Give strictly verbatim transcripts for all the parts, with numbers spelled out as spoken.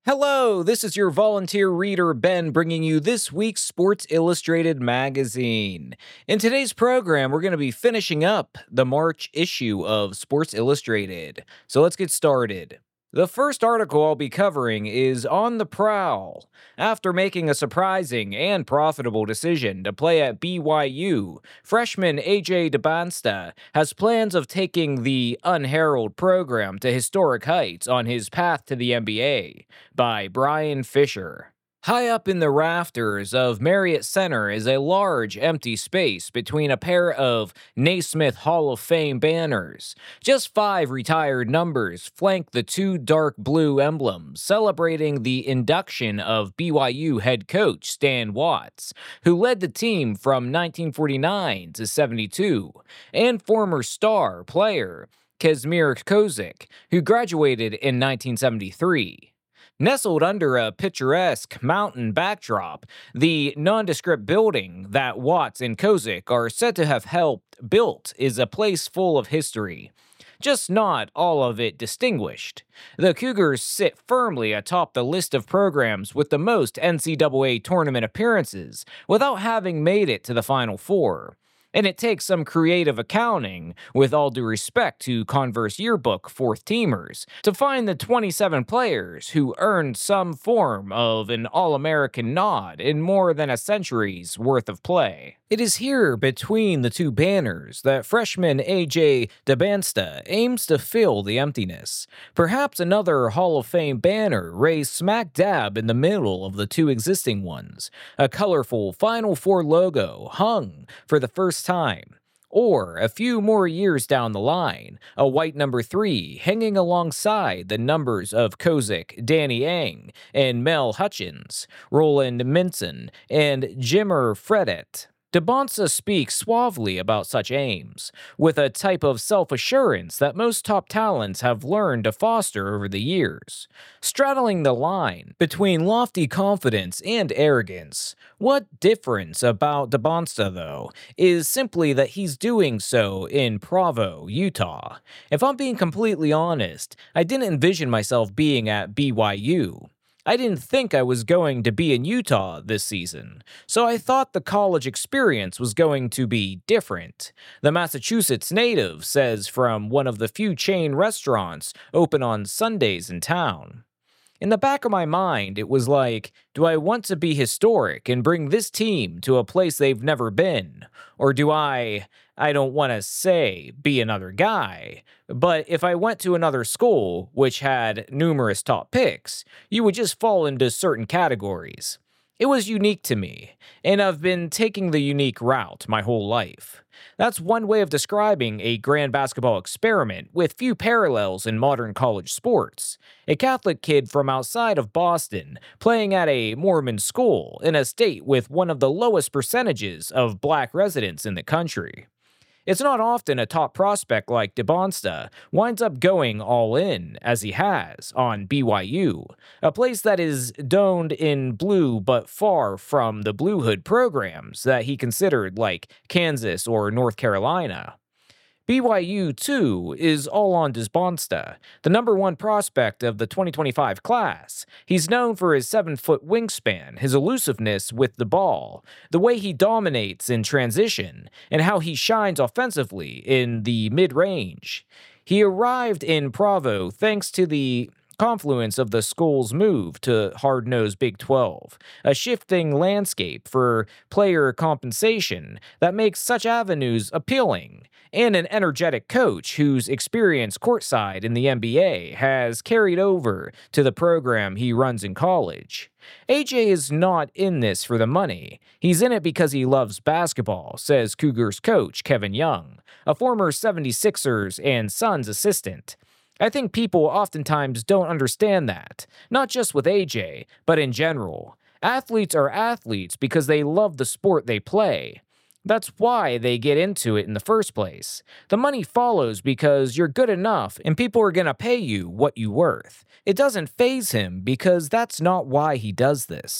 Hello, this is your volunteer reader, Ben, bringing you this week's Sports Illustrated magazine. In today's program, we're going to be finishing up the March issue of Sports Illustrated. So let's get started. The first article I'll be covering is On the Prowl. After making a surprising and profitable decision to play at B Y U, freshman A J Dybantsa has plans of taking the unheralded program to historic heights on his path to the N B A, by Brian Fisher. High up in the rafters of Marriott Center is a large empty space between a pair of Naismith Hall of Fame banners. Just five retired numbers flank the two dark blue emblems celebrating the induction of B Y U head coach Stan Watts, who led the team from nineteen forty-nine to seventy-two, and former star player Kazimierz Kozik, who graduated in nineteen seventy-three. Nestled under a picturesque mountain backdrop, the nondescript building that Watts and Kozik are said to have helped build is a place full of history, just not all of it distinguished. The Cougars sit firmly atop the list of programs with the most N C double A tournament appearances without having made it to the Final Four. And it takes some creative accounting, with all due respect to Converse yearbook fourth-teamers, to find the twenty-seven players who earned some form of an All-American nod in more than a century's worth of play. It is here, between the two banners, that freshman A J Dybantsa aims to fill the emptiness. Perhaps another Hall of Fame banner raised smack dab in the middle of the two existing ones, a colorful Final Four logo hung for the first time. Or, a few more years down the line, a white number three hanging alongside the numbers of Kozik, Danny Ainge, and Mel Hutchins, Roland Minson, and Jimmer Fredette. Dybantsa speaks suavely about such aims, with a type of self-assurance that most top talents have learned to foster over the years, straddling the line between lofty confidence and arrogance. What difference about Dybantsa, though, is simply that he's doing so in Provo, Utah. If I'm being completely honest, I didn't envision myself being at B Y U. I didn't think I was going to be in Utah this season, so I thought the college experience was going to be different. The Massachusetts native says from one of the few chain restaurants open on Sundays in town. In the back of my mind, it was like, do I want to be historic and bring this team to a place they've never been? Or do I, I don't want to say be another guy, but if I went to another school, which had numerous top picks, you would just fall into certain categories. It was unique to me, and I've been taking the unique route my whole life. That's one way of describing a grand basketball experiment with few parallels in modern college sports. A Catholic kid from outside of Boston playing at a Mormon school in a state with one of the lowest percentages of black residents in the country. It's not often a top prospect like Dybantsa winds up going all in, as he has, on B Y U, a place that is doned in blue but far from the Blue Hood programs that he considered like Kansas or North Carolina. B Y U, too, is all on Dybantsa, the number one prospect of the twenty twenty-five class. He's known for his seven-foot wingspan, his elusiveness with the ball, the way he dominates in transition, and how he shines offensively in the mid-range. He arrived in Provo thanks to the confluence of the school's move to hard-nosed Big twelve, a shifting landscape for player compensation that makes such avenues appealing, and an energetic coach whose experience courtside in the N B A has carried over to the program he runs in college. A J is not in this for the money. He's in it because he loves basketball, says Cougars coach Kevin Young, a former seventy-sixers and Suns assistant. I think people oftentimes don't understand that, not just with A J, but in general. Athletes are athletes because they love the sport they play. That's why they get into it in the first place. The money follows because you're good enough and people are going to pay you what you're worth. It doesn't faze him because that's not why he does this.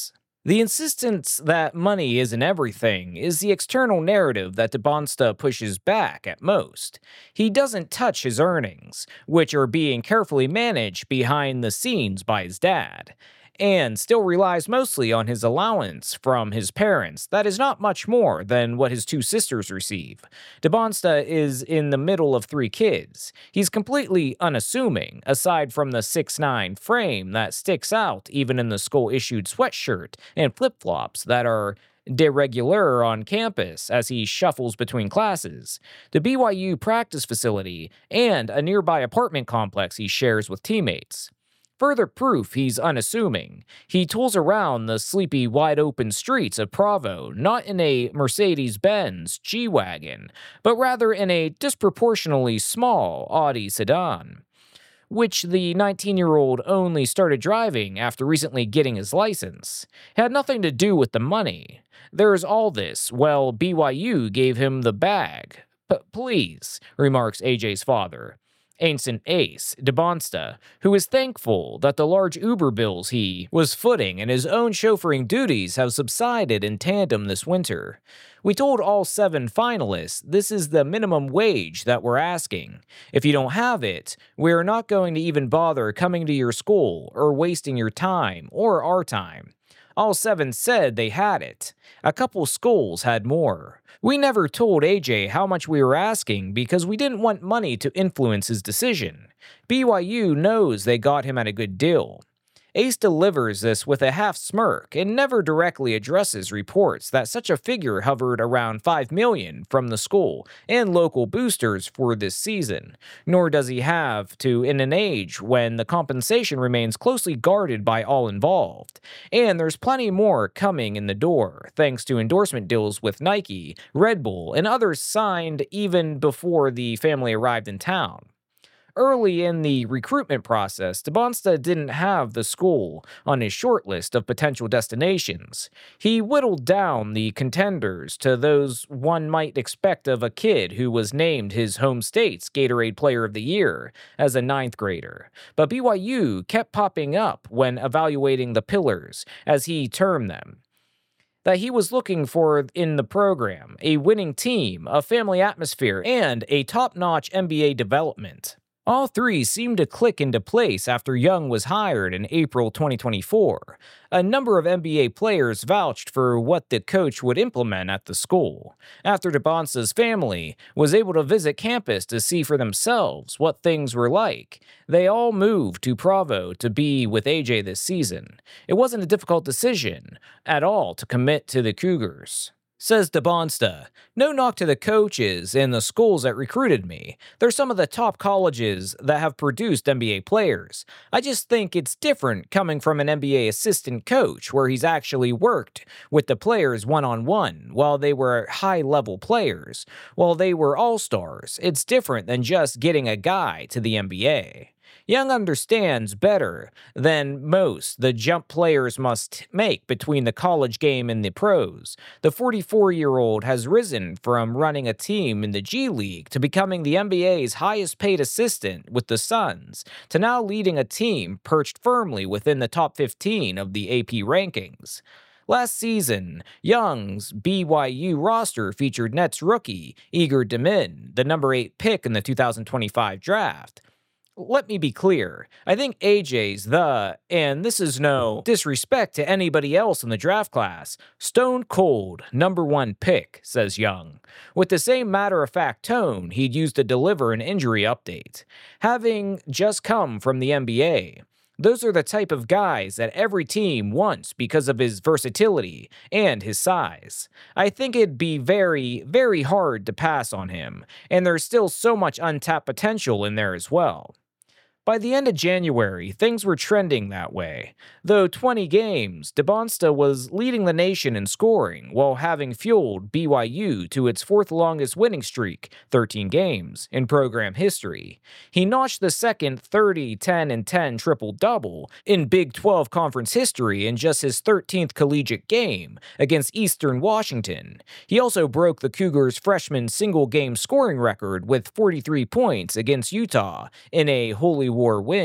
The insistence that money isn't everything is the external narrative that DeBonsta pushes back at most. He doesn't touch his earnings, which are being carefully managed behind the scenes by his dad, and still relies mostly on his allowance from his parents that is not much more than what his two sisters receive. DeBonsta is in the middle of three kids. He's completely unassuming, aside from the six nine frame that sticks out even in the school-issued sweatshirt and flip-flops that are de rigueur on campus as he shuffles between classes, the B Y U practice facility, and a nearby apartment complex he shares with teammates. Further proof he's unassuming, he tools around the sleepy, wide-open streets of Provo not in a Mercedes-Benz G-Wagon, but rather in a disproportionately small Audi sedan, which the nineteen-year-old only started driving after recently getting his license. It had nothing to do with the money. There's all this, well, B Y U gave him the bag. P- please, remarks A J's father, Ancient Ace DeBonsta, who is thankful that the large Uber bills he was footing and his own chauffeuring duties have subsided in tandem this winter. We told all seven finalists this is the minimum wage that we're asking. If you don't have it, we're not going to even bother coming to your school or wasting your time or our time. All seven said they had it. A couple schools had more. We never told A J how much we were asking because we didn't want money to influence his decision. B Y U knows they got him at a good deal. Ace delivers this with a half smirk and never directly addresses reports that such a figure hovered around five million dollars from the school and local boosters for this season, nor does he have to in an age when the compensation remains closely guarded by all involved. And there's plenty more coming in the door, thanks to endorsement deals with Nike, Red Bull, and others signed even before the family arrived in town. Early in the recruitment process, DeBonsta didn't have the school on his short list of potential destinations. He whittled down the contenders to those one might expect of a kid who was named his home state's Gatorade Player of the Year as a ninth grader. But B Y U kept popping up when evaluating the pillars, as he termed them, that he was looking for in the program: a winning team, a family atmosphere, and a top-notch N B A development. All three seemed to click into place after Young was hired in April twenty twenty-four. A number of N B A players vouched for what the coach would implement at the school. After DeBonsta's family was able to visit campus to see for themselves what things were like, they all moved to Provo to be with A J this season. It wasn't a difficult decision at all to commit to the Cougars. Says DeBonsta, no knock to the coaches and the schools that recruited me. They're some of the top colleges that have produced N B A players. I just think it's different coming from an N B A assistant coach where he's actually worked with the players one-on-one while they were high-level players, while they were all-stars. It's different than just getting a guy to the N B A. Young understands better than most the jump players must make between the college game and the pros. The forty-four-year-old has risen from running a team in the G League to becoming the N B A's highest-paid assistant with the Suns, to now leading a team perched firmly within the top fifteen of the A P rankings. Last season, Young's B Y U roster featured Nets rookie Igor Demin, the number eight pick in the two thousand twenty-five draft. Let me be clear, I think A J's the, and this is no disrespect to anybody else in the draft class, stone cold number one pick, says Young, with the same matter-of-fact tone he'd used to deliver an injury update. Having just come from the N B A, those are the type of guys that every team wants because of his versatility and his size. I think it'd be very, very hard to pass on him, and there's still so much untapped potential in there as well. By the end of January, things were trending that way. Though twenty games, DeBonsta was leading the nation in scoring while having fueled B Y U to its fourth longest winning streak, thirteen games, in program history. He notched the second thirty, ten, and ten triple-double in Big twelve conference history in just his thirteenth collegiate game against Eastern Washington. He also broke the Cougars' freshman single-game scoring record with forty-three points against Utah in a Holy War win.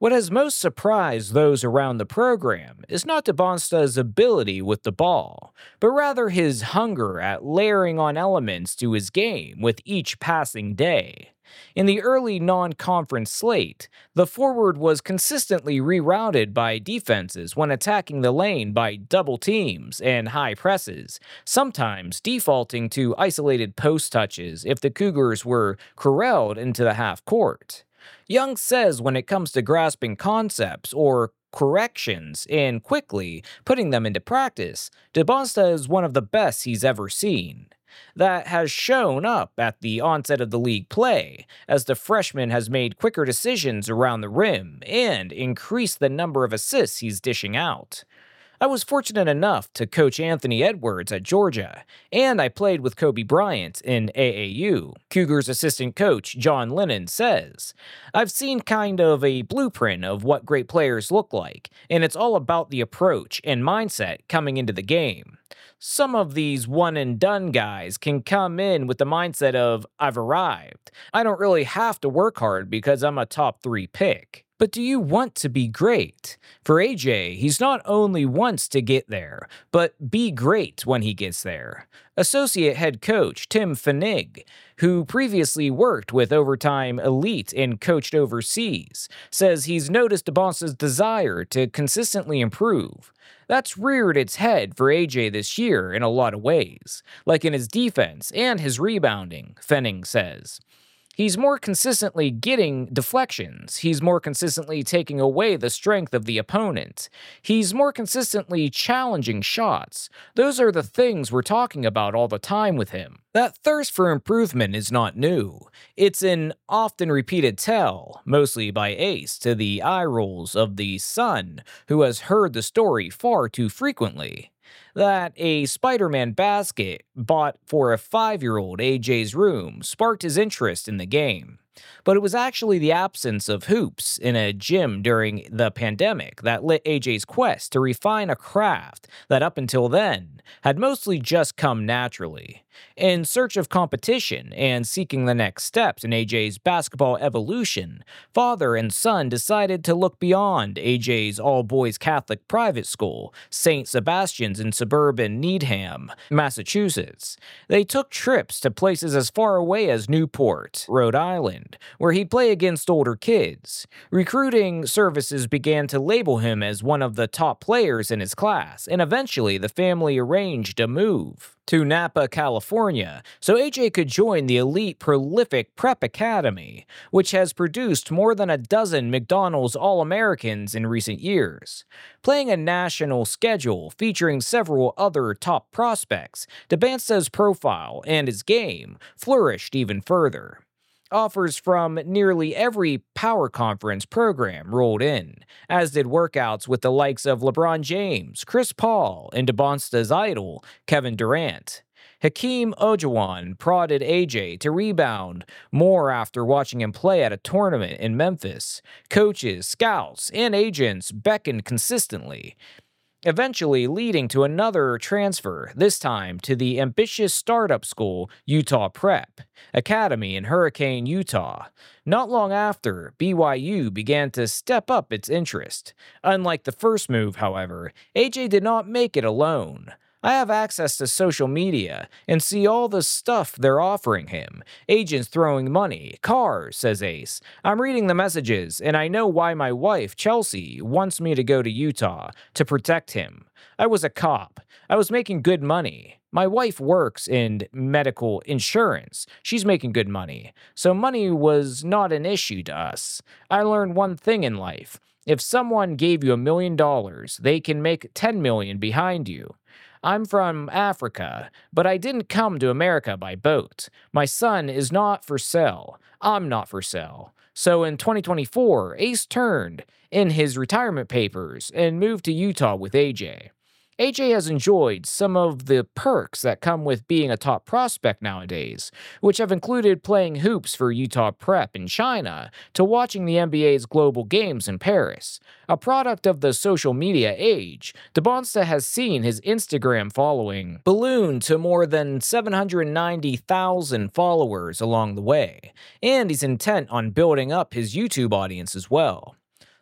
What has most surprised those around the program is not DeBonsta's ability with the ball, but rather his hunger at layering on elements to his game with each passing day. In the early non-conference slate, the forward was consistently rerouted by defenses when attacking the lane by double teams and high presses, sometimes defaulting to isolated post touches if the Cougars were corralled into the half court. Young says when it comes to grasping concepts or corrections and quickly putting them into practice, DeBonsta is one of the best he's ever seen. That has shown up at the onset of the league play, as the freshman has made quicker decisions around the rim and increased the number of assists he's dishing out. I was fortunate enough to coach Anthony Edwards at Georgia, and I played with Kobe Bryant in A A U. Cougars assistant coach John Lennon says, "I've seen kind of a blueprint of what great players look like, and it's all about the approach and mindset coming into the game. Some of these one-and-done guys can come in with the mindset of, I've arrived. I don't really have to work hard because I'm a top three pick. But do you want to be great? For A J, he's not only wants to get there, but be great when he gets there." Associate head coach Tim Fenig, who previously worked with Overtime Elite and coached overseas, says he's noticed DeBonsta's desire to consistently improve. That's reared its head for A J this year in a lot of ways, like in his defense and his rebounding, Fenig says. He's more consistently getting deflections. He's more consistently taking away the strength of the opponent. He's more consistently challenging shots. Those are the things we're talking about all the time with him. That thirst for improvement is not new. It's an often repeated tell, mostly by Ace, to the eye rolls of the son who has heard the story far too frequently. That a Spider-Man basket bought for a five-year-old A J's room sparked his interest in the game. But it was actually the absence of hoops in a gym during the pandemic that lit A J's quest to refine a craft that up until then had mostly just come naturally. In search of competition and seeking the next steps in A J's basketball evolution, father and son decided to look beyond A J's all-boys Catholic private school, Saint Sebastian's in suburban Needham, Massachusetts. They took trips to places as far away as Newport, Rhode Island, where he'd play against older kids. Recruiting services began to label him as one of the top players in his class, and eventually the family arranged a move to Napa, California, so A J could join the elite prolific Prep Academy, which has produced more than a dozen McDonald's All-Americans in recent years. Playing a national schedule featuring several other top prospects, DeBonsta's profile and his game flourished even further. Offers from nearly every power conference program rolled in, as did workouts with the likes of LeBron James, Chris Paul, and DeBonsta's idol, Kevin Durant. Hakeem Olajuwon prodded A J to rebound more after watching him play at a tournament in Memphis. Coaches, scouts, and agents beckoned consistently, eventually leading to another transfer, this time to the ambitious startup school Utah Prep Academy in Hurricane, Utah. Not long after, B Y U began to step up its interest. Unlike the first move, however, A J did not make it alone. I have access to social media and see all the stuff they're offering him. Agents throwing money, cars, says Ace. I'm reading the messages, and I know why my wife, Chelsea, wants me to go to Utah to protect him. I was a cop. I was making good money. My wife works in medical insurance. She's making good money. So money was not an issue to us. I learned one thing in life. If someone gave you a million dollars, they can make ten million behind you. I'm from Africa, but I didn't come to America by boat. My son is not for sale. I'm not for sale. So in twenty twenty-four, Ace turned in his retirement papers and moved to Utah with A J. A J has enjoyed some of the perks that come with being a top prospect nowadays, which have included playing hoops for Utah Prep in China to watching the N B A's global games in Paris. A product of the social media age, DeBonsta has seen his Instagram following balloon to more than seven hundred ninety thousand followers along the way, and he's intent on building up his YouTube audience as well.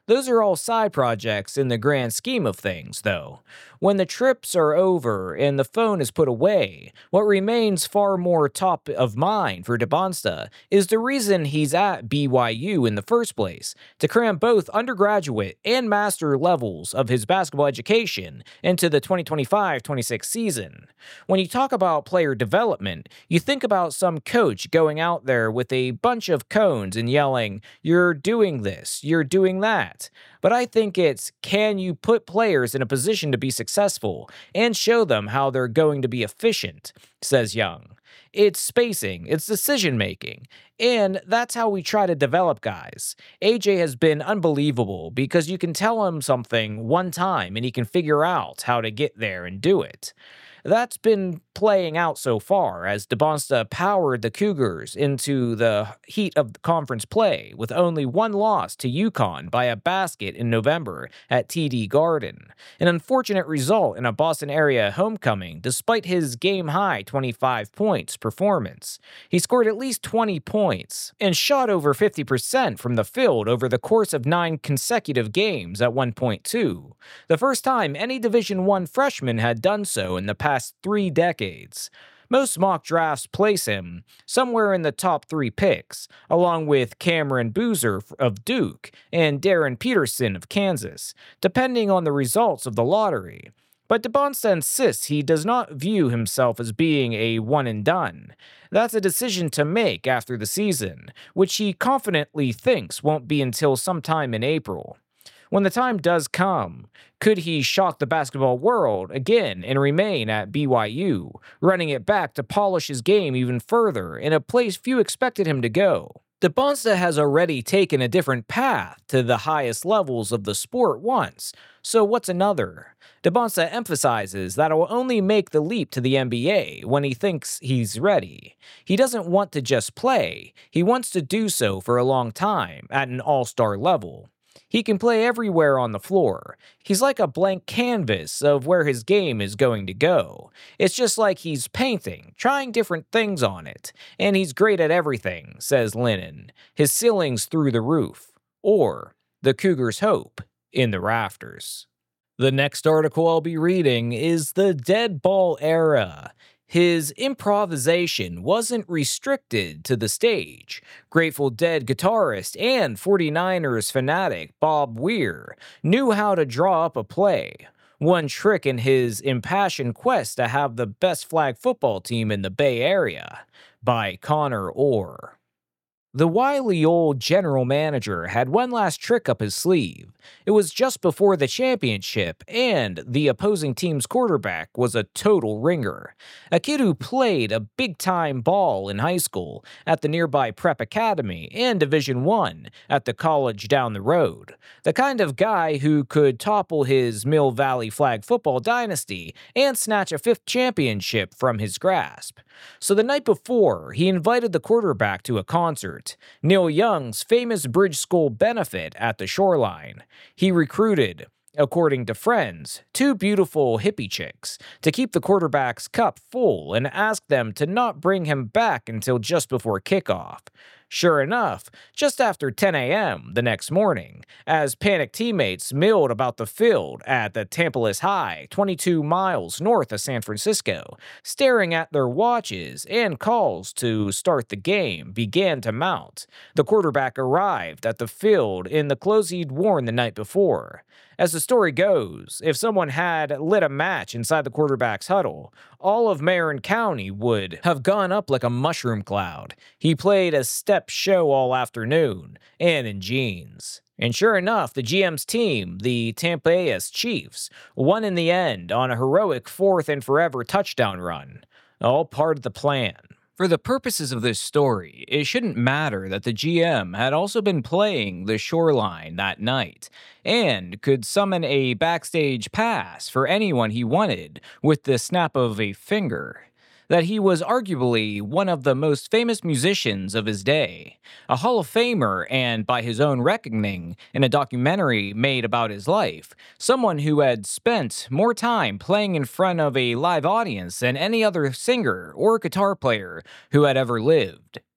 Those are all side projects in the grand scheme of things, though. When the trips are over and the phone is put away, what remains far more top of mind for Debonsta is the reason he's at B Y U in the first place, to cram both undergraduate and master levels of his basketball education into the twenty twenty-five twenty-six season. When you talk about player development, you think about some coach going out there with a bunch of cones and yelling, "You're doing this, you're doing that." But I think it's, can you put players in a position to be successful and show them how they're going to be efficient, says Young. It's spacing, it's decision making, and that's how we try to develop guys. A J has been unbelievable because you can tell him something one time and he can figure out how to get there and do it. That's been playing out so far as Debonsta powered the Cougars into the heat of the conference play with only one loss to UConn by a basket in November at T D Garden. An unfortunate result in a Boston area homecoming despite his game-high twenty-five points performance. He scored at least twenty points and shot over fifty percent from the field over the course of nine consecutive games at one point two, the first time any Division one freshman had done so in the past three decades. Most mock drafts place him somewhere in the top three picks, along with Cameron Boozer of Duke and Darren Peterson of Kansas, depending on the results of the lottery. But Debonsta insists he does not view himself as being a one and done. That's a decision to make after the season, which he confidently thinks won't be until sometime in April. When the time does come, could he shock the basketball world again and remain at B Y U, running it back to polish his game even further in a place few expected him to go? Debonsta has already taken a different path to the highest levels of the sport once, so what's another? Debonsta emphasizes that he'll only make the leap to the N B A when he thinks he's ready. He doesn't want to just play, he wants to do so for a long time at an all-star level. He can play everywhere on the floor. He's like a blank canvas of where his game is going to go. It's just like he's painting, trying different things on it. And he's great at everything, says Lennon. His ceiling's through the roof. Or, the Cougars' hope in the rafters. The next article I'll be reading is The Dead Ball Era. His improvisation wasn't restricted to the stage. Grateful Dead guitarist and forty-niners fanatic Bob Weir knew how to draw up a play. One trick in his impassioned quest to have the best flag football team in the Bay Area, by Connor Orr. The wily old general manager had one last trick up his sleeve. It was just before the championship, and the opposing team's quarterback was a total ringer. A kid who played a big-time ball in high school at the nearby Prep Academy and Division one at the college down the road. The kind of guy who could topple his Mill Valley flag football dynasty and snatch a fifth championship from his grasp. So the night before, he invited the quarterback to a concert, Neil Young's famous Bridge School benefit at the Shoreline. He recruited, according to friends, two beautiful hippie chicks to keep the quarterback's cup full and asked them to not bring him back until just before kickoff. Sure enough, just after ten a.m. the next morning, as panicked teammates milled about the field at the Tampolis High, twenty-two miles north of San Francisco, staring at their watches and calls to start the game began to mount, the quarterback arrived at the field in the clothes he'd worn the night before. As the story goes, if someone had lit a match inside the quarterback's huddle, all of Marin County would have gone up like a mushroom cloud. He played a step show all afternoon, and in jeans. And sure enough, the G M's team, the Tampaeus Chiefs, won in the end on a heroic fourth and forever touchdown run. All part of the plan. For the purposes of this story, it shouldn't matter that the G M had also been playing the Shoreline that night, and could summon a backstage pass for anyone he wanted with the snap of a finger. That he was arguably one of the most famous musicians of his day, a Hall of Famer and, by his own reckoning, in a documentary made about his life, someone who had spent more time playing in front of a live audience than any other singer or guitar player who had ever lived.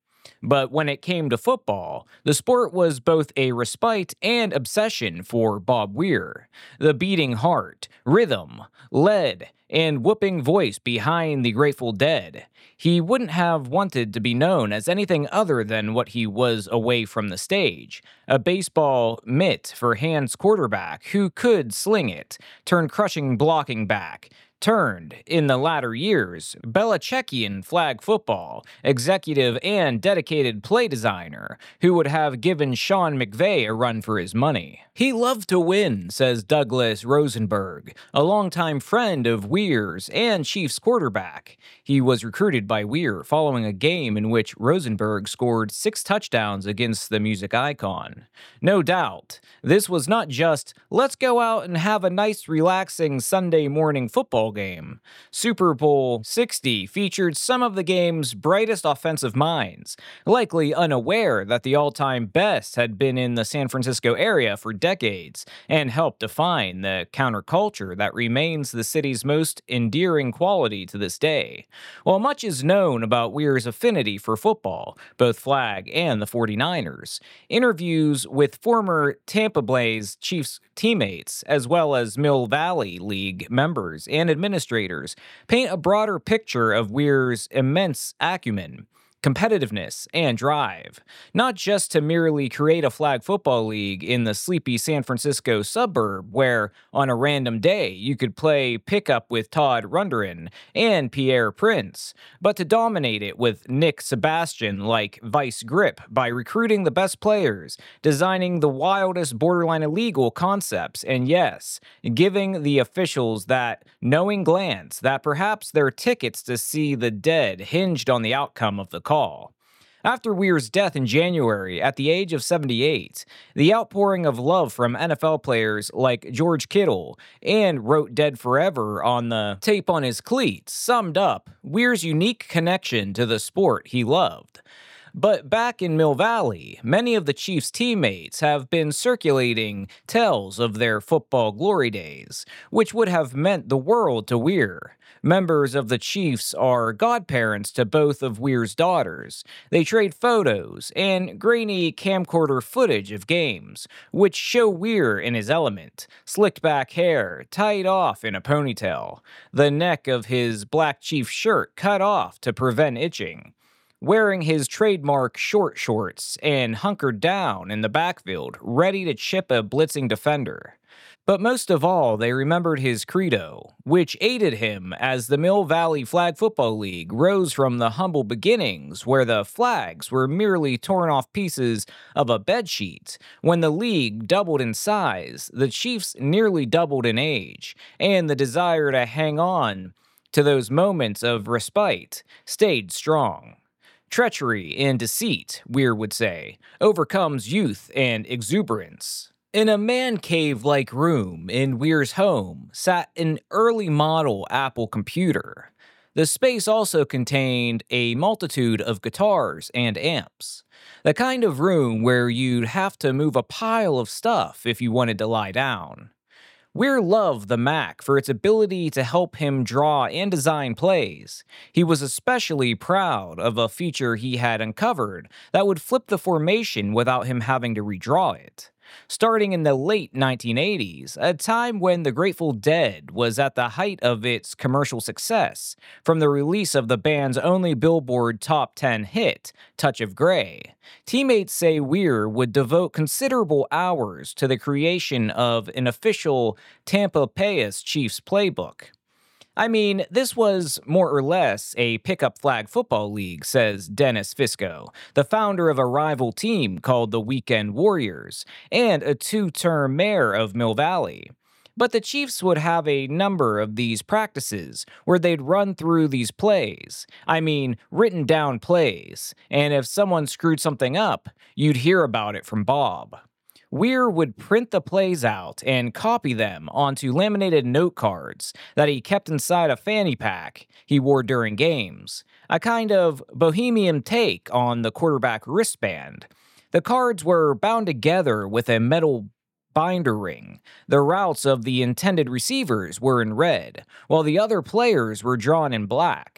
But when it came to football, the sport was both a respite and obsession for Bob Weir. The beating heart, rhythm, lead, and whooping voice behind the Grateful Dead. He wouldn't have wanted to be known as anything other than what he was away from the stage, a baseball mitt for hands quarterback who could sling it, turn crushing blocking back, turned, in the latter years, Belichickian flag football, executive and dedicated play designer, who would have given Sean McVay a run for his money. He loved to win, says Douglas Rosenberg, a longtime friend of Weir's and Chiefs quarterback. He was recruited by Weir following a game in which Rosenberg scored six touchdowns against the music icon. No doubt, this was not just, let's go out and have a nice relaxing Sunday morning football game. Super Bowl sixty featured some of the game's brightest offensive minds, likely unaware that the all-time best had been in the San Francisco area for decades and helped define the counterculture that remains the city's most endearing quality to this day. While much is known about Weir's affinity for football, both flag and the forty-niners, interviews with former Tampa Blaze Chiefs teammates, as well as Mill Valley League members and administrators, paint a broader picture of Weir's immense acumen, competitiveness, and drive, not just to merely create a flag football league in the sleepy San Francisco suburb where, on a random day, you could play pickup with Todd Rundgren and Pierre Prince, but to dominate it with Nick Sebastian like vice grip by recruiting the best players, designing the wildest borderline illegal concepts, and yes, giving the officials that knowing glance that perhaps their tickets to see the Dead hinged on the outcome of the call. Call. After Weir's death in January at the age of seventy-eight, the outpouring of love from N F L players like George Kittle and wrote Dead Forever on the tape on his cleats summed up Weir's unique connection to the sport he loved. But back in Mill Valley, many of the Chiefs' teammates have been circulating tales of their football glory days, which would have meant the world to Weir. Members of the Chiefs are godparents to both of Weir's daughters. They trade photos and grainy camcorder footage of games, which show Weir in his element, slicked back hair, tied off in a ponytail, the neck of his black Chief shirt cut off to prevent itching, wearing his trademark short shorts and hunkered down in the backfield, ready to chip a blitzing defender. But most of all, they remembered his credo, which aided him as the Mill Valley Flag Football League rose from the humble beginnings where the flags were merely torn off pieces of a bedsheet. When the league doubled in size, the Chiefs nearly doubled in age, and the desire to hang on to those moments of respite stayed strong. Treachery and deceit, Weir would say, overcomes youth and exuberance. In a man cave-like room in Weir's home sat an early model Apple computer. The space also contained a multitude of guitars and amps. The kind of room where you'd have to move a pile of stuff if you wanted to lie down. Weir loved the Mac for its ability to help him draw and design plays. He was especially proud of a feature he had uncovered that would flip the formation without him having to redraw it. Starting in the late nineteen eighties, a time when the Grateful Dead was at the height of its commercial success, from the release of the band's only Billboard Top ten hit, Touch of Grey, teammates say Weir would devote considerable hours to the creation of an official Tampa Bay Chiefs playbook. I mean, this was more or less a pickup flag football league, says Dennis Fisco, the founder of a rival team called the Weekend Warriors, and a two-term mayor of Mill Valley. But the Chiefs would have a number of these practices where they'd run through these plays. I mean, written down plays. And if someone screwed something up, you'd hear about it from Bob. Weir would print the plays out and copy them onto laminated note cards that he kept inside a fanny pack he wore during games, a kind of bohemian take on the quarterback wristband. The cards were bound together with a metal binder ring. The routes of the intended receivers were in red, while the other players were drawn in black.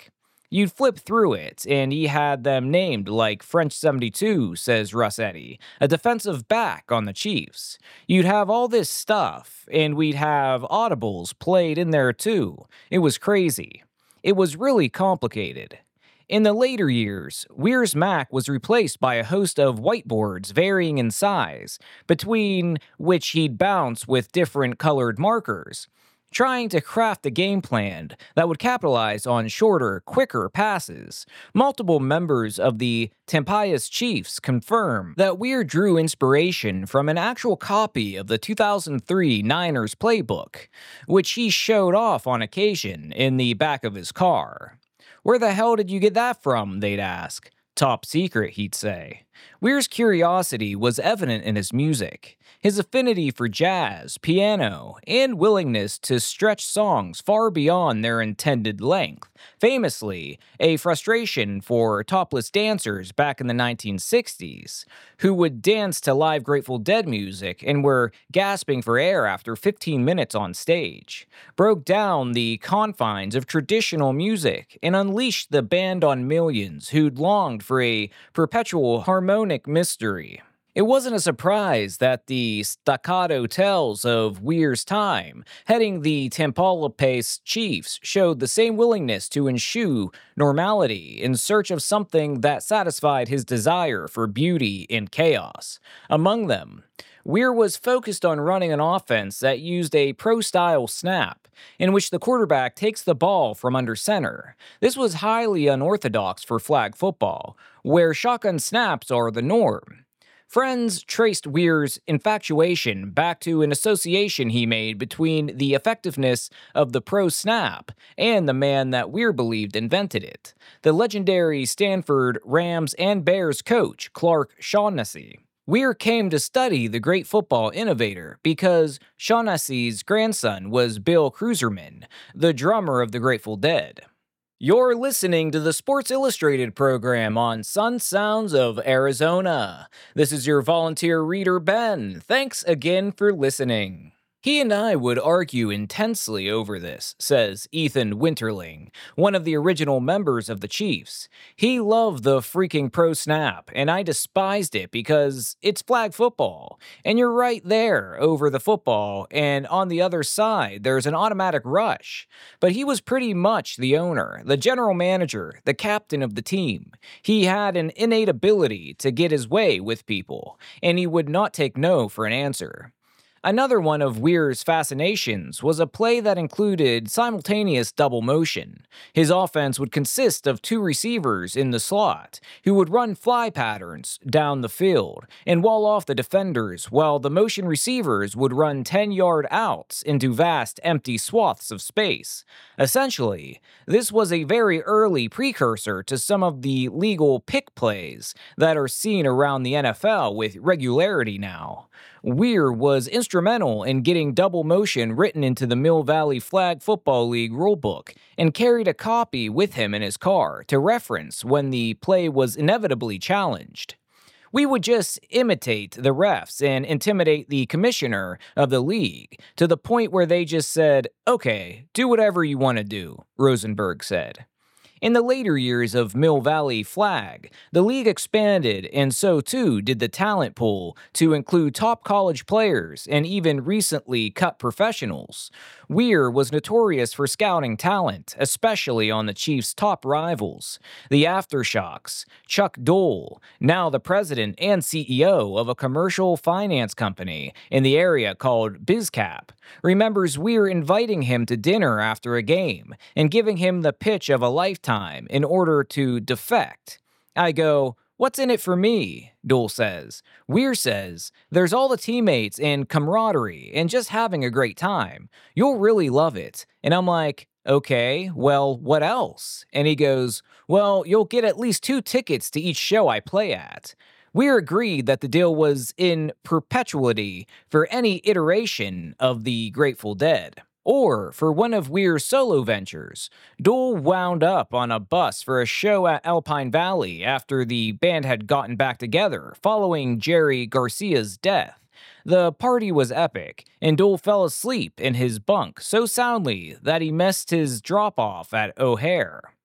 You'd flip through it, and he had them named like French seventy-two, says Russetti, a defensive back on the Chiefs. You'd have all this stuff, and we'd have audibles played in there too. It was crazy. It was really complicated. In the later years, Weir's Mac was replaced by a host of whiteboards varying in size, between which he'd bounce with different colored markers, trying to craft a game plan that would capitalize on shorter, quicker passes. Multiple members of the Tampais Chiefs confirm that Weir drew inspiration from an actual copy of the two thousand three Niners playbook, which he showed off on occasion in the back of his car. "Where the hell did you get that from?" they'd ask. "Top secret," he'd say. Weir's curiosity was evident in his music. His affinity for jazz, piano, and willingness to stretch songs far beyond their intended length. Famously, a frustration for topless dancers back in the nineteen sixties, who would dance to live Grateful Dead music and were gasping for air after fifteen minutes on stage, broke down the confines of traditional music and unleashed the band on millions who'd longed for a perpetual harmonic mystery. It wasn't a surprise that the staccato tells of Weir's time heading the Tampais Chiefs showed the same willingness to eschew normality in search of something that satisfied his desire for beauty and chaos. Among them, Weir was focused on running an offense that used a pro-style snap, in which the quarterback takes the ball from under center. This was highly unorthodox for flag football, where shotgun snaps are the norm. Friends traced Weir's infatuation back to an association he made between the effectiveness of the pro snap and the man that Weir believed invented it, the legendary Stanford Rams and Bears coach Clark Shaughnessy. Weir came to study the great football innovator because Shaughnessy's grandson was Bill Cruiserman, the drummer of the Grateful Dead. You're listening to the Sports Illustrated program on Sun Sounds of Arizona. This is your volunteer reader, Ben. Thanks again for listening. He and I would argue intensely over this, says Ethan Winterling, one of the original members of the Chiefs. He loved the freaking pro snap, and I despised it because it's flag football, and you're right there over the football, and on the other side, there's an automatic rush. But he was pretty much the owner, the general manager, the captain of the team. He had an innate ability to get his way with people, and he would not take no for an answer. Another one of Weir's fascinations was a play that included simultaneous double motion. His offense would consist of two receivers in the slot, who would run fly patterns down the field and wall off the defenders, while the motion receivers would run ten-yard outs into vast empty swaths of space. Essentially, this was a very early precursor to some of the legal pick plays that are seen around the N F L with regularity now. Weir was instrumental in getting double motion written into the Mill Valley Flag Football League rulebook and carried a copy with him in his car to reference when the play was inevitably challenged. We would just imitate the refs and intimidate the commissioner of the league to the point where they just said, "Okay, do whatever you want to do," Rosenberg said. In the later years of Mill Valley Flag, the league expanded, and so too did the talent pool to include top college players and even recently cut professionals. Weir was notorious for scouting talent, especially on the Chiefs' top rivals, the Aftershocks. Chuck Dole, now the president and C E O of a commercial finance company in the area called BizCap, remembers Weir inviting him to dinner after a game and giving him the pitch of a lifetime in order to defect. I go, "What's in it for me?" Dole says. Weir says, "There's all the teammates and camaraderie and just having a great time. You'll really love it." And I'm like, "Okay, well, what else?" And he goes, "Well, you'll get at least two tickets to each show I play at." Weir agreed that the deal was in perpetuity for any iteration of the Grateful Dead. Or for one of Weir's solo ventures, Dole wound up on a bus for a show at Alpine Valley after the band had gotten back together following Jerry Garcia's death. The party was epic, and Dole fell asleep in his bunk so soundly that he missed his drop-off at O'Hare.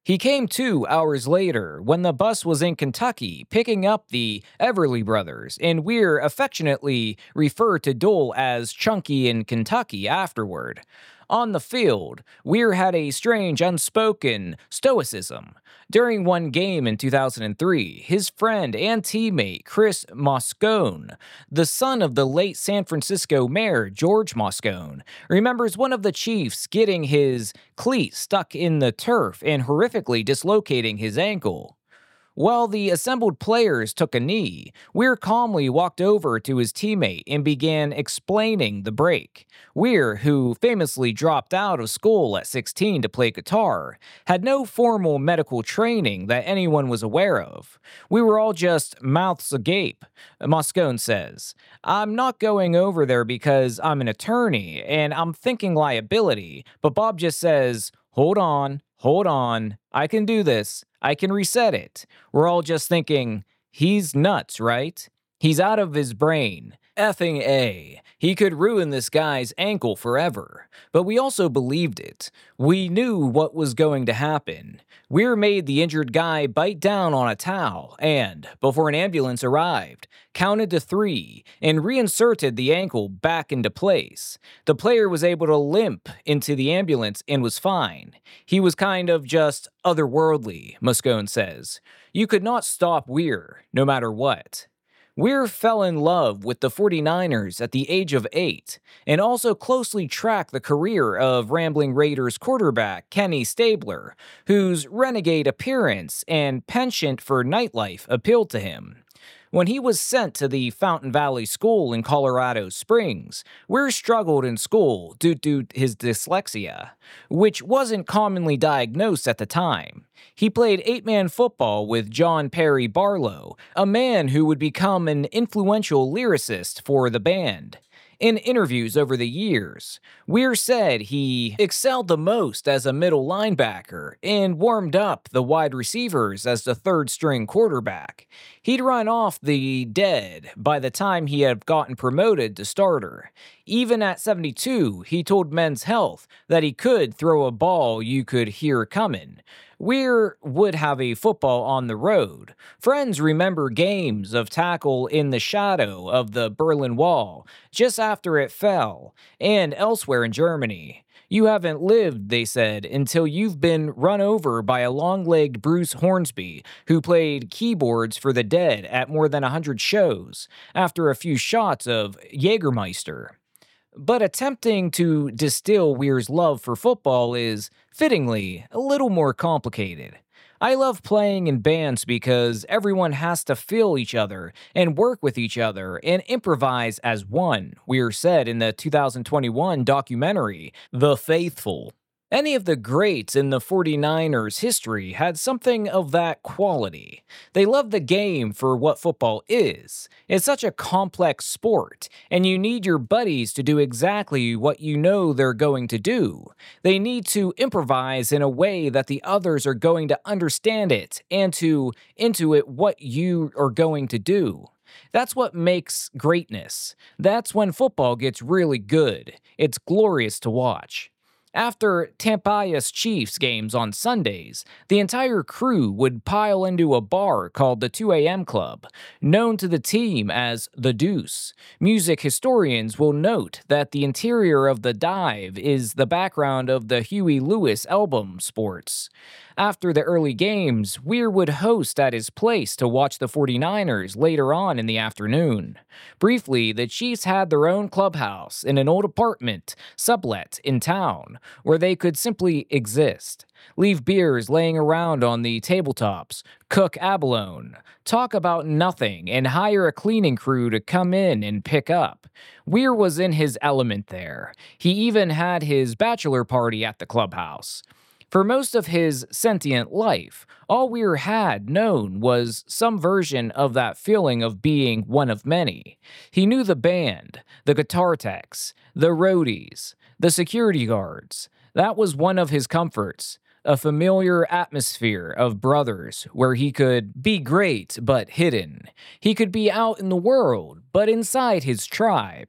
He came to hours later when the bus was in Kentucky picking up the Everly brothers, and Weir affectionately referred to Dole as Chunky in Kentucky afterward. On the field, Weir had a strange unspoken stoicism. During one game in two thousand three, his friend and teammate Chris Moscone, the son of the late San Francisco mayor George Moscone, remembers one of the Chiefs getting his cleat stuck in the turf and horrifically dislocating his ankle. While the assembled players took a knee, Weir calmly walked over to his teammate and began explaining the break. Weir, who famously dropped out of school at sixteen to play guitar, had no formal medical training that anyone was aware of. We were all just mouths agape, Moscone says. I'm not going over there because I'm an attorney and I'm thinking liability, but Bob just says, hold on, hold on, I can do this. I can reset it. We're all just thinking, he's nuts, right? He's out of his brain. Effing A. He could ruin this guy's ankle forever. But we also believed it. We knew what was going to happen. Weir made the injured guy bite down on a towel and, before an ambulance arrived, counted to three and reinserted the ankle back into place. The player was able to limp into the ambulance and was fine. He was kind of just otherworldly, Moscone says. You could not stop Weir, no matter what. Weir fell in love with the forty-niners at the age of eight, and also closely tracked the career of Rambling Raiders quarterback Kenny Stabler, whose renegade appearance and penchant for nightlife appealed to him. When he was sent to the Fountain Valley School in Colorado Springs, Weir struggled in school due to his dyslexia, which wasn't commonly diagnosed at the time. He played eight-man football with John Perry Barlow, a man who would become an influential lyricist for the band. In interviews over the years, Weir said he excelled the most as a middle linebacker and warmed up the wide receivers as the third-string quarterback. He'd run off the dead by the time he had gotten promoted to starter. Even at seventy-two, he told Men's Health that he could throw a ball you could hear coming. Weir would have a football on the road. Friends remember games of tackle in the shadow of the Berlin Wall, just after it fell, and elsewhere in Germany. You haven't lived, they said, until you've been run over by a long-legged Bruce Hornsby, who played keyboards for the Dead at more than a hundred shows, after a few shots of Jägermeister. But attempting to distill Weir's love for football is, fittingly, a little more complicated. I love playing in bands because everyone has to feel each other and work with each other and improvise as one, Weir said in the two thousand twenty-one documentary, The Faithful. Any of the greats in the forty-niners history had something of that quality. They loved the game for what football is. It's such a complex sport, and you need your buddies to do exactly what you know they're going to do. They need to improvise in a way that the others are going to understand it and to intuit what you are going to do. That's what makes greatness. That's when football gets really good. It's glorious to watch. After Tampaias Chiefs games on Sundays, the entire crew would pile into a bar called the two a.m. Club, known to the team as the Deuce. Music historians will note that the interior of the dive is the background of the Huey Lewis album Sports. After the early games, Weir would host at his place to watch the forty-niners later on in the afternoon. Briefly, the Chiefs had their own clubhouse in an old apartment sublet in town, where they could simply exist. Leave beers laying around on the tabletops, cook abalone, talk about nothing, and hire a cleaning crew to come in and pick up. Weir was in his element there. He even had his bachelor party at the clubhouse. For most of his sentient life, all Weir had known was some version of that feeling of being one of many. He knew the band, the guitar techs, the roadies, the security guards. That was one of his comforts, a familiar atmosphere of brothers where he could be great but hidden. He could be out in the world but inside his tribe.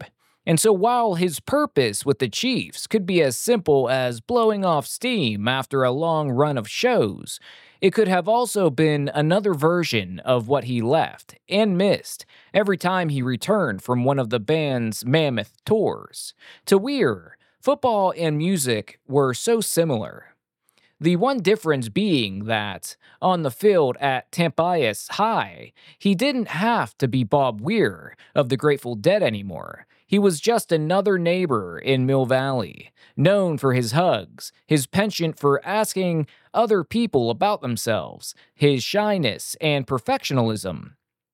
And so while his purpose with the Chiefs could be as simple as blowing off steam after a long run of shows, it could have also been another version of what he left and missed every time he returned from one of the band's mammoth tours. To Weir, football and music were so similar. The one difference being that, on the field at Tampais High, he didn't have to be Bob Weir of the Grateful Dead anymore. He was just another neighbor in Mill Valley, known for his hugs, his penchant for asking other people about themselves, his shyness and perfectionism.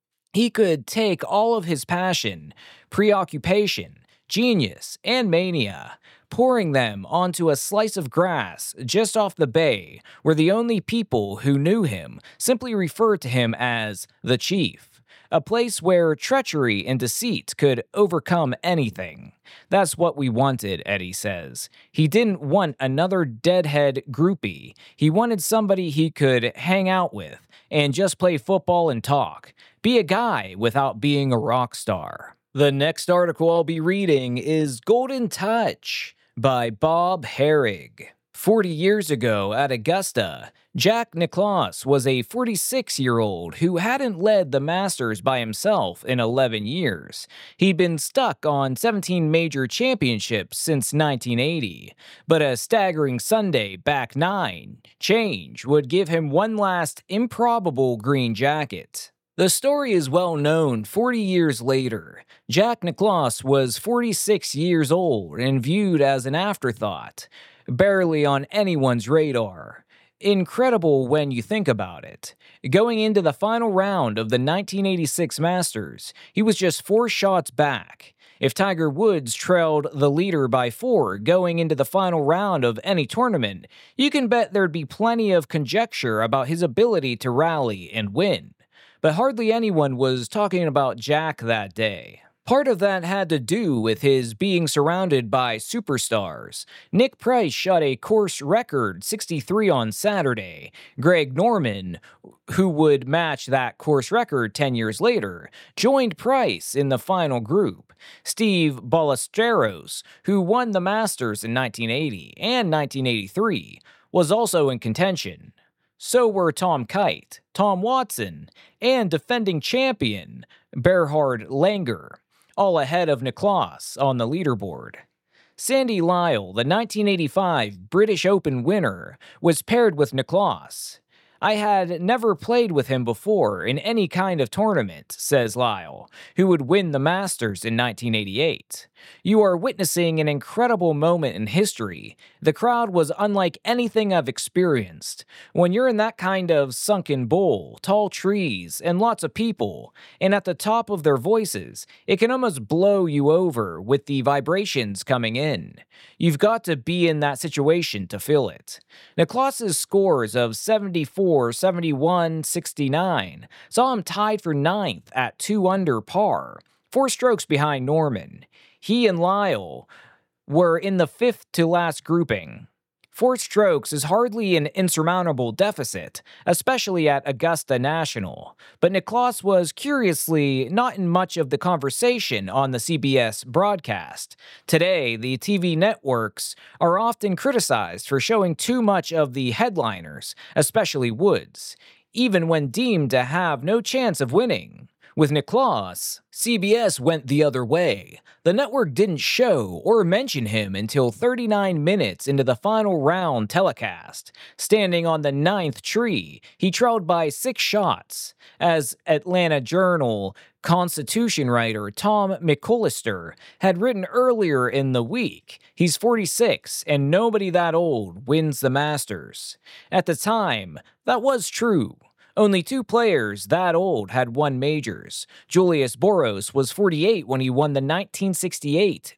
He could take all of his passion, preoccupation, genius, and mania, pouring them onto a slice of grass just off the bay where the only people who knew him simply referred to him as the Chief, a place where treachery and deceit could overcome anything. That's what we wanted, Eddie says. He didn't want another deadhead groupie. He wanted somebody he could hang out with and just play football and talk. Be a guy without being a rock star. The next article I'll be reading is Golden Touch by Bob Harig. Forty years ago at Augusta, Jack Nicklaus was a forty-six-year-old who hadn't led the Masters by himself in eleven years. He'd been stuck on seventeen major championships since nineteen eighty, but a staggering Sunday back nine change would give him one last improbable green jacket. The story is well known forty years later. Jack Nicklaus was forty-six years old and viewed as an afterthought, barely on anyone's radar. Incredible when you think about it. Going into the final round of the nineteen eighty-six Masters, he was just four shots back. If Tiger Woods trailed the leader by four going into the final round of any tournament, you can bet there'd be plenty of conjecture about his ability to rally and win. But hardly anyone was talking about Jack that day. Part of that had to do with his being surrounded by superstars. Nick Price shot a course record sixty-three on Saturday. Greg Norman, who would match that course record ten years later, joined Price in the final group. Steve Ballesteros, who won the Masters in nineteen eighty and nineteen eighty-three, was also in contention. So were Tom Kite, Tom Watson, and defending champion Berhard Langer, all ahead of Nicklaus on the leaderboard. Sandy Lyle, the nineteen eighty-five British Open winner, was paired with Nicklaus. I had never played with him before in any kind of tournament, says Lyle, who would win the Masters in nineteen eighty-eight. You are witnessing an incredible moment in history. The crowd was unlike anything I've experienced. When you're in that kind of sunken bowl, tall trees, and lots of people, and at the top of their voices, it can almost blow you over with the vibrations coming in. You've got to be in that situation to feel it. Nicklaus's scores of seventy-four, seventy-one, sixty-nine saw him tied for ninth at two under par, four strokes behind Norman. He and Lyle were in the fifth to last grouping. Four strokes is hardly an insurmountable deficit, especially at Augusta National, but Nicklaus was curiously not in much of the conversation on the C B S broadcast. Today, the T V networks are often criticized for showing too much of the headliners, especially Woods, even when deemed to have no chance of winning. With Nicklaus, C B S went the other way. The network didn't show or mention him until thirty-nine minutes into the final round telecast. Standing on the ninth tree, he trailed by six shots. As Atlanta Journal Constitution writer Tom McCullister had written earlier in the week, he's forty-six and nobody that old wins the Masters. At the time, that was true. Only two players that old had won majors. Julius Boros was forty-eight when he won the nineteen sixty-eight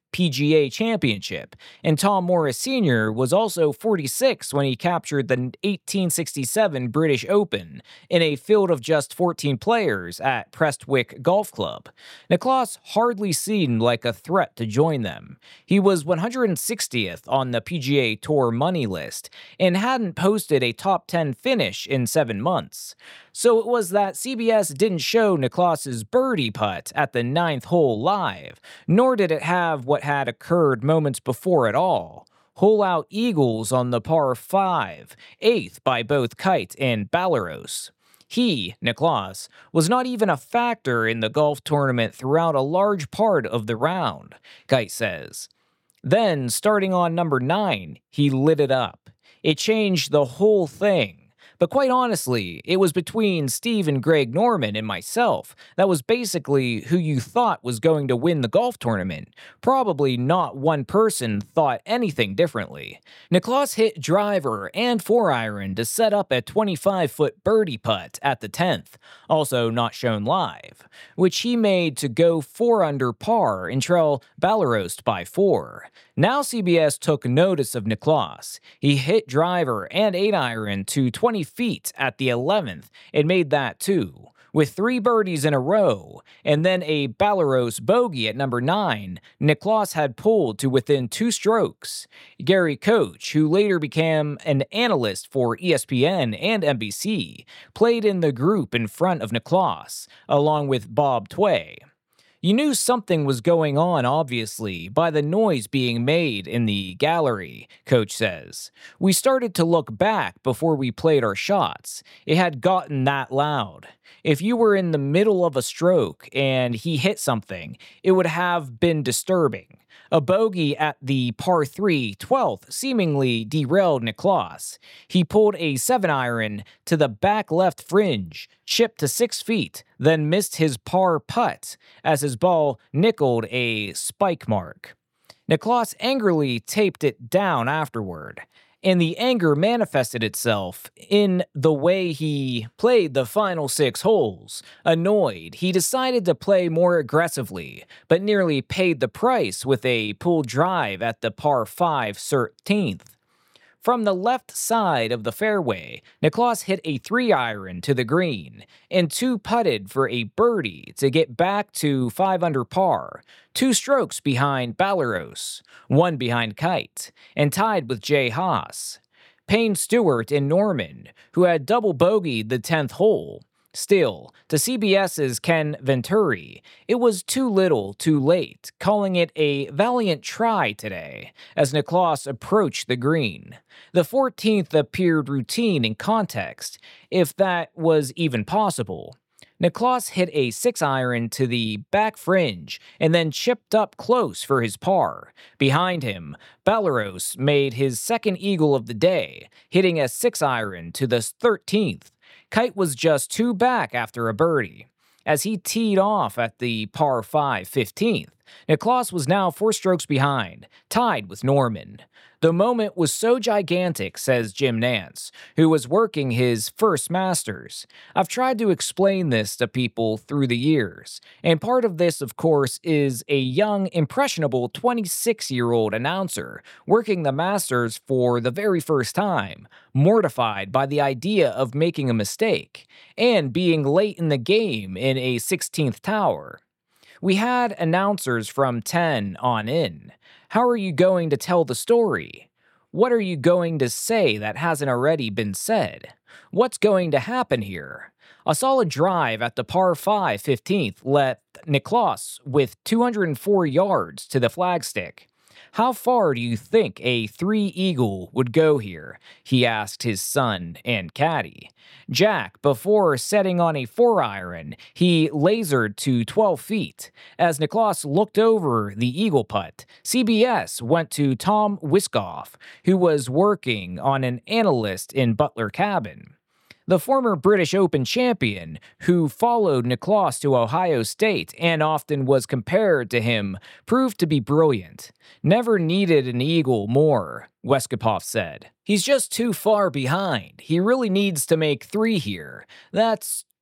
P G A Championship, and Tom Morris Senior was also forty-six when he captured the eighteen sixty-seven British Open in a field of just fourteen players at Prestwick Golf Club. Nicklaus hardly seemed like a threat to join them. He was one hundred sixtieth on the P G A Tour money list and hadn't posted a top ten finish in seven months. So it was that C B S didn't show Nicklaus's birdie putt at the ninth hole live, nor did it have what had occurred moments before at all. Hole-out eagles on the par five, eighth by both Kite and Balaros. He, Nicklaus, was not even a factor in the golf tournament throughout a large part of the round, Kite says. Then, starting on number nine, he lit it up. It changed the whole thing. But quite honestly, it was between Steve and Greg Norman and myself. That was basically who you thought was going to win the golf tournament. Probably not one person thought anything differently. Nicklaus hit driver and four iron to set up a twenty-five foot birdie putt at the tenth, also not shown live, which he made to go four under par and trail Balaros by four. Now C B S took notice of Nicklaus. He hit driver and eight iron to twenty feet at the eleventh and made that two, with three birdies in a row, and then a Balaros bogey at number nine. Nicklaus had pulled to within two strokes. Gary Koch, who later became an analyst for E S P N and N B C, played in the group in front of Nicklaus, along with Bob Tway. You knew something was going on, obviously, by the noise being made in the gallery, Coach says. We started to look back before we played our shots. It had gotten that loud. If you were in the middle of a stroke and he hit something, it would have been disturbing. A bogey at the par three, twelfth seemingly derailed Nicklaus. He pulled a seven iron to the back left fringe, chipped to six feet, then missed his par putt as his ball nickeled a spike mark. Nicklaus angrily taped it down afterward, and the anger manifested itself in the way he played the final six holes. Annoyed, he decided to play more aggressively, but nearly paid the price with a pulled drive at the par five thirteenth. From the left side of the fairway, Nicklaus hit a three iron to the green and two putted for a birdie to get back to five under par, two strokes behind Balaros, one behind Kite, and tied with Jay Haas. Payne Stewart and Norman, who had double bogeyed the tenth hole. Still, to CBS's Ken Venturi, it was too little too late, calling it a valiant try today as Nicklaus approached the green. The fourteenth appeared routine in context, if that was even possible. Nicklaus hit a six iron to the back fringe and then chipped up close for his par. Behind him, Balaros made his second eagle of the day, hitting a six iron to the thirteenth. Kite was just two back after a birdie. As he teed off at the par five fifteenth, Nicklaus was now four strokes behind, tied with Norman. The moment was so gigantic, says Jim Nance, who was working his first Masters. I've tried to explain this to people through the years, and part of this, of course, is a young, impressionable twenty-six-year-old announcer working the Masters for the very first time, mortified by the idea of making a mistake, and being late in the game in a sixteenth tower. We had announcers from ten on in. How are you going to tell the story? What are you going to say that hasn't already been said? What's going to happen here? A solid drive at the par five fifteenth left Nicklaus with two hundred four yards to the flagstick. How far do you think a three-eagle would go here? He asked his son and caddy. Jack, before setting on a four-iron, he lasered to twelve feet. As Nicklaus looked over the eagle putt, C B S went to Tom Wiskoff, who was working on an analyst in Butler Cabin. The former British Open champion, who followed Nicklaus to Ohio State and often was compared to him, proved to be brilliant. Never needed an eagle more, Weskopoff said. He's just too far behind. He really needs to make three here. That's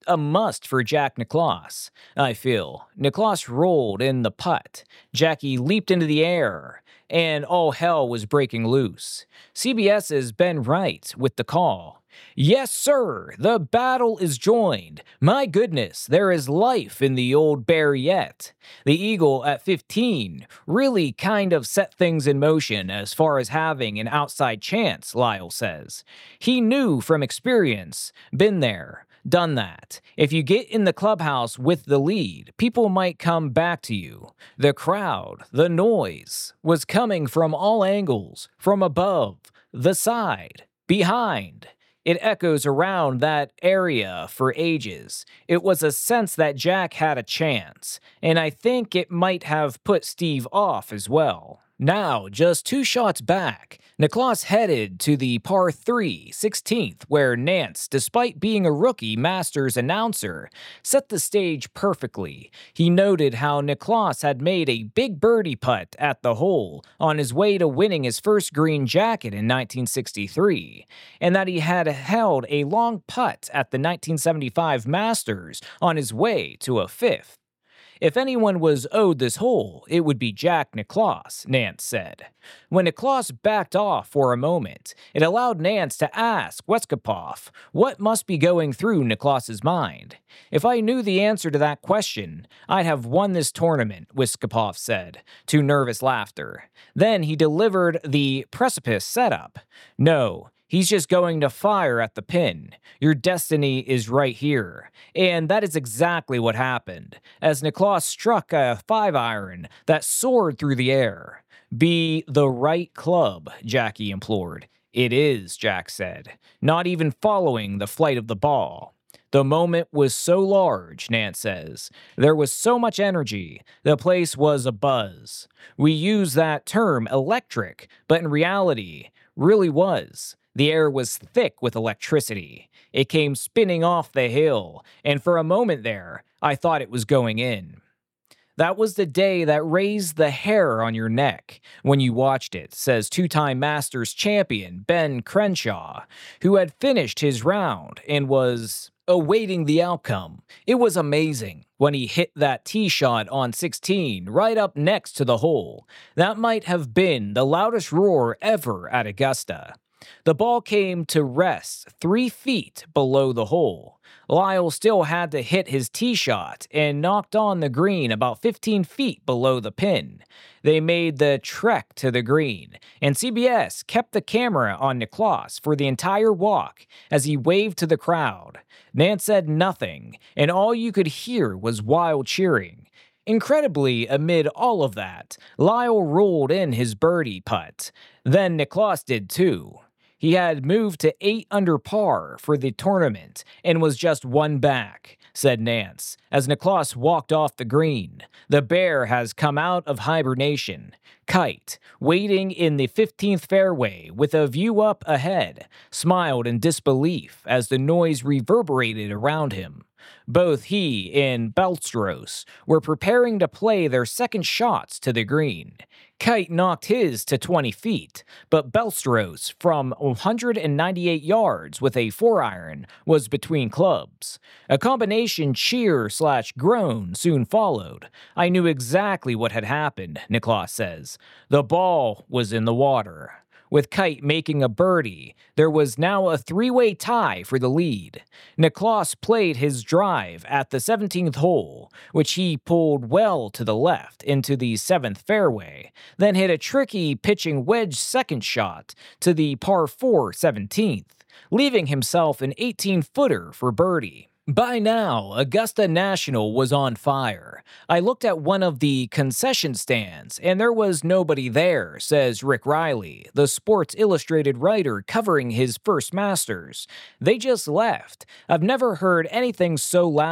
a must for Jack Nicklaus, I feel. Nicklaus rolled in the putt. Jackie leaped into the air, and all hell was breaking loose. CBS's Ben Wright with the call. Yes, sir, the battle is joined. My goodness, there is life in the old bear yet. The Eagle at fifteen really kind of set things in motion as far as having an outside chance, Lyle says. He knew from experience, been there, done that. If you get in the clubhouse with the lead, people might come back to you. The crowd, the noise, was coming from all angles, from above, the side, behind. It echoes around that area for ages. It was a sense that Jack had a chance, and I think it might have put Steve off as well. Now, just two shots back, Nicklaus headed to the par three, sixteenth, where Nance, despite being a rookie Masters announcer, set the stage perfectly. He noted how Nicklaus had made a big birdie putt at the hole on his way to winning his first green jacket in nineteen sixty-three, and that he had held a long putt at the nineteen seventy-five Masters on his way to a fifth. If anyone was owed this hole, it would be Jack Nicklaus, Nance said. When Nicklaus backed off for a moment, it allowed Nance to ask Westcopov what must be going through Nicklaus's mind. If I knew the answer to that question, I'd have won this tournament, Westcopov said, to nervous laughter. Then he delivered the precipice setup. No, he's just going to fire at the pin. Your destiny is right here. And that is exactly what happened, as Nicklaus struck a five-iron that soared through the air. Be the right club, Jackie implored. It is, Jack said, not even following the flight of the ball. The moment was so large, Nance says. There was so much energy. The place was abuzz. We use that term electric, but in reality, really was. The air was thick with electricity. It came spinning off the hill, and for a moment there, I thought it was going in. That was the day that raised the hair on your neck when you watched it, says two-time Masters champion Ben Crenshaw, who had finished his round and was awaiting the outcome. It was amazing when he hit that tee shot on sixteen right up next to the hole. That might have been the loudest roar ever at Augusta. The ball came to rest three feet below the hole. Lyle still had to hit his tee shot and knocked on the green about fifteen feet below the pin. They made the trek to the green, and C B S kept the camera on Nicklaus for the entire walk as he waved to the crowd. Nance said nothing, and all you could hear was wild cheering. Incredibly, amid all of that, Lyle rolled in his birdie putt. Then Nicklaus did too. He had moved to eight under par for the tournament and was just one back, said Nance, as Nicklaus walked off the green. The bear has come out of hibernation. Kite, waiting in the fifteenth fairway with a view up ahead, smiled in disbelief as the noise reverberated around him. Both he and Belstros were preparing to play their second shots to the green. Kite knocked his to twenty feet, but Belstros from one hundred ninety-eight yards with a four-iron was between clubs. A combination cheer slash groan soon followed. I knew exactly what had happened, Nicklaus says. The ball was in the water. With Kite making a birdie, there was now a three-way tie for the lead. Nicklaus played his drive at the seventeenth hole, which he pulled well to the left into the seventh fairway, then hit a tricky pitching wedge second shot to the par four seventeenth, leaving himself an eighteen-footer for birdie. By now, Augusta National was on fire. I looked at one of the concession stands, and there was nobody there, says Rick Riley, the Sports Illustrated writer covering his first Masters. They just left. I've never heard anything so loud.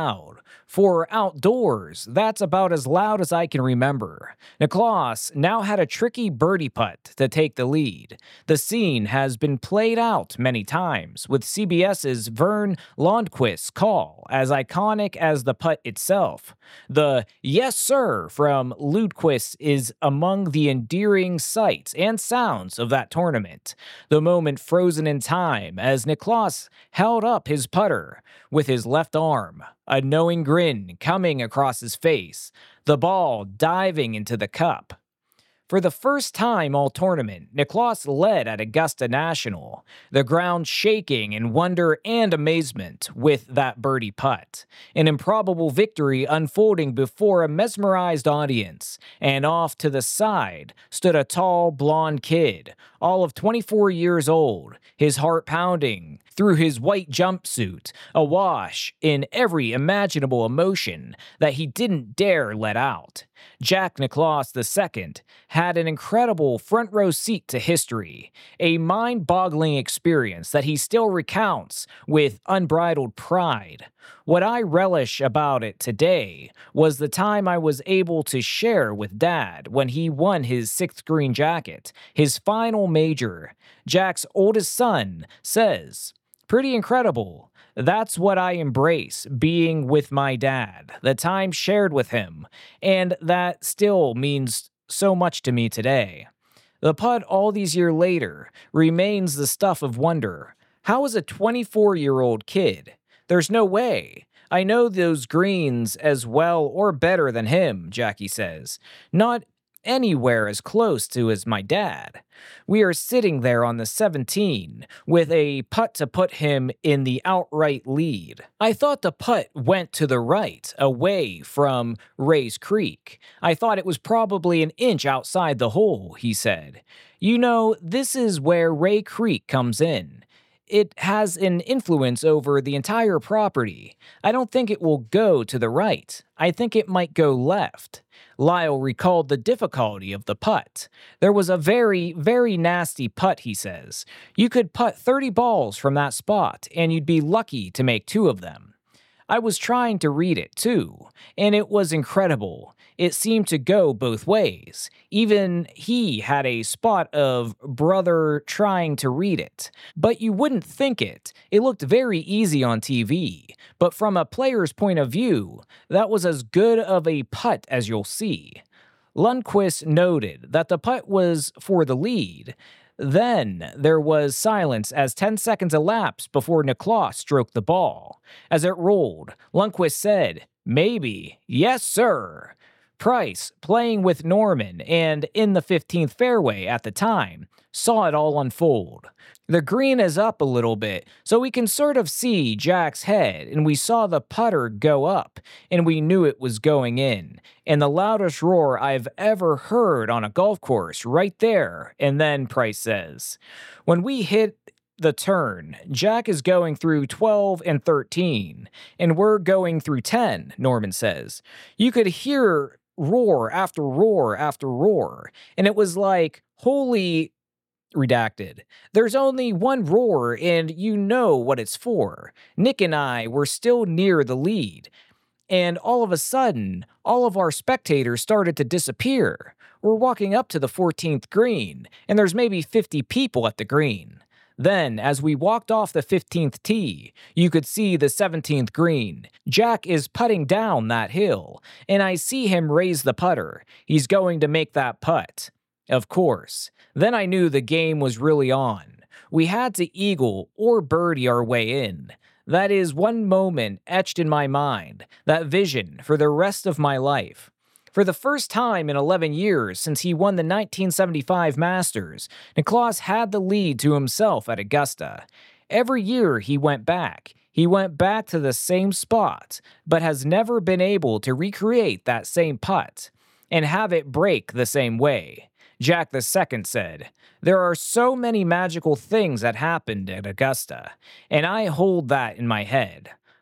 For outdoors, that's about as loud as I can remember. Nicklaus now had a tricky birdie putt to take the lead. The scene has been played out many times, with CBS's Vern Lundquist's call as iconic as the putt itself. The "yes sir" from Lundquist is among the endearing sights and sounds of that tournament. The moment frozen in time as Nicklaus held up his putter with his left arm, a knowing grin coming across his face, the ball diving into the cup. For the first time all tournament, Nicklaus led at Augusta National, the ground shaking in wonder and amazement with that birdie putt. An improbable victory unfolding before a mesmerized audience, and off to the side stood a tall, blonde kid, all of twenty-four years old, his heart pounding through his white jumpsuit, awash in every imaginable emotion that he didn't dare let out. Jack Nicklaus the Second had an incredible front row seat to history, a mind-boggling experience that he still recounts with unbridled pride. What I relish about it today was the time I was able to share with Dad when he won his sixth green jacket, his final major. Jack's oldest son says, "Pretty incredible. That's what I embrace, being with my dad, the time shared with him, and that still means so much to me today." The putt all these years later remains the stuff of wonder. How is a twenty-four-year-old kid? There's no way. I know those greens as well or better than him, Jackie says. Not anywhere as close to as my dad. We are sitting there on the seventeen with a putt to put him in the outright lead. I thought the putt went to the right, away from Rae's Creek. I thought it was probably an inch outside the hole, he said. You know, this is where Rae Creek comes in. It has an influence over the entire property. I don't think it will go to the right. I think it might go left. Lyle recalled the difficulty of the putt. There was a very, very nasty putt, he says. You could putt thirty balls from that spot, and you'd be lucky to make two of them. I was trying to read it, too, and it was incredible. It seemed to go both ways. Even he had a spot of brother trying to read it. But you wouldn't think it. It looked very easy on T V. But from a player's point of view, that was as good of a putt as you'll see. Lundquist noted that the putt was for the lead. Then there was silence as ten seconds elapsed before Nicklaus stroked the ball. As it rolled, Lundquist said, "Maybe. Yes, sir." Price, playing with Norman and in the fifteenth fairway at the time, saw it all unfold. The green is up a little bit, so we can sort of see Jack's head, and we saw the putter go up, and we knew it was going in. And the loudest roar I've ever heard on a golf course right there, and then Price says, when we hit the turn, Jack is going through twelve and thirteen, and we're going through ten, Norman says. You could hear roar after roar after roar, and it was like, holy... Redacted. There's only one roar, and you know what it's for. Nick and I were still near the lead, and all of a sudden, all of our spectators started to disappear. We're walking up to the fourteenth green, and there's maybe fifty people at the green. Then, as we walked off the fifteenth tee, you could see the seventeenth green. Jack is putting down that hill, and I see him raise the putter. He's going to make that putt. Of course. Then I knew the game was really on. We had to eagle or birdie our way in. That is one moment etched in my mind, that vision for the rest of my life. For the first time in eleven years since he won the nineteen seventy-five Masters, Nicklaus had the lead to himself at Augusta. Every year he went back. He went back to the same spot, but has never been able to recreate that same putt and have it break the same way. Jack the Second said, "There are so many magical things that happened at Augusta, and I hold that in my head.